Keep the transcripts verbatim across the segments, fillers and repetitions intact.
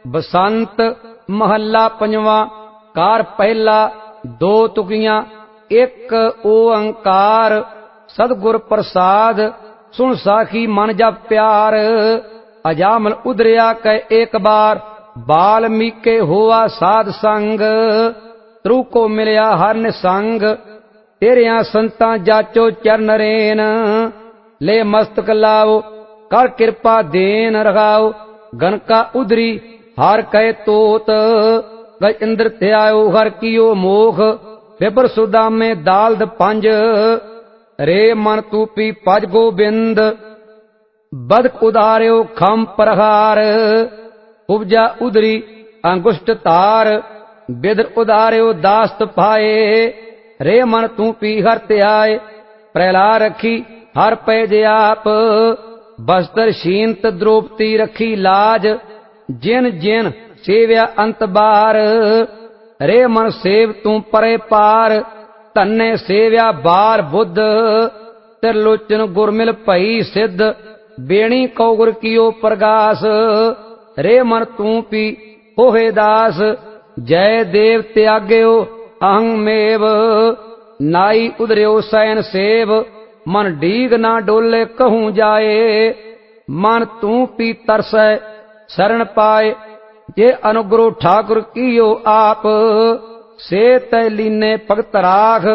बसंत महला पंजवा। कार पहला दो तुकियां एक ओंकार। सतगुर प्रसाद सुन साखी मन जप प्यार। अजामल उदरिया कै एक बार बाल्मीके हुआ साध संग। त्रु को मिलया हर निसंग तेरिया संतां जाचो चरण रेन। ले मस्तक लाओ कर कृपा देन रखाओ। गनका उदरी हर कह तोत गज इंद्र त्यायो हर कियो मोख। बिबर सुदा में दालद पंज रे मन तूपी पज गोबिंद। बदक उदार्यो खम प्रहार उपजा उदरी अंगुष्ट तार। बिदर उदार्यो दास्त पाए रे मन तू पी हर त्याय। प्रहला रखी हर पैज आप बस्तर शींत द्रौपदी रखी लाज। जिन जिन सेव्या अंत बार रे मन सेव तू परे पार। धन्ने सेव्या बार बुद्ध त्रिलोचन गुरमिल भई सिद्ध। बेणी कौगुर कियो प्रगास रे मन तू पी होहे दास। जय देव त्याग्यो अहं मेव नाई उदर्यो सैन सेव। मन डीग ना डोले कहूं जाए मन तू पी तरसै शरण पाए। जे अनुग्रह ठाकुर कियो आप से तै लीने भगत राख।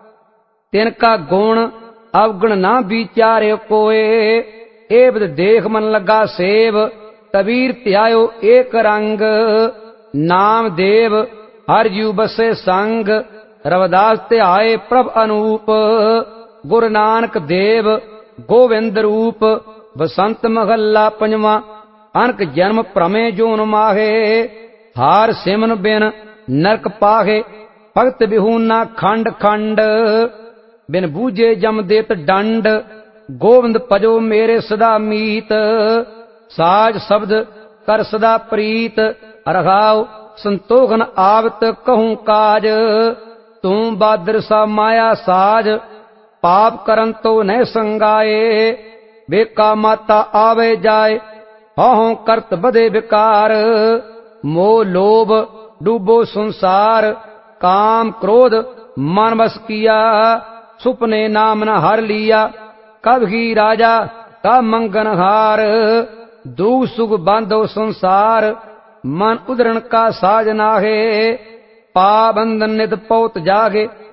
तिनका गुण अवगुण ना विचारे कोय एवद देख मन लगा सेव। कबीर त्यायो एक रंग नाम देव हर जू बसे संग। रविदास त्याये प्रभ अनूप गुरु नानक देव गोविंद रूप। बसंत महला पंजवा। अनक जन्म प्रमे जोन माहे हार सिमन बिन नरक पाहे। भगत बिहूना खंड खंड बिन बूझे जम देत दंड। गोविंद भजो मेरे सदा मीत साज शब्द कर सदा प्रीत। रघाओ संतोखन आवत कहूं काज तू बादर सा माया साज। पाप करन तो न संगाए बेका माता आवे जाए। हौं करत बधे विकार मोह लोभ डूबो संसार। काम क्रोध मन बस किया सुपने नाम न हर लिया। कब ही राजा का मंगन हार दुख सुख बांधो संसार। मन उदरण का साज नाहे पाबंदन नित पौत जागे।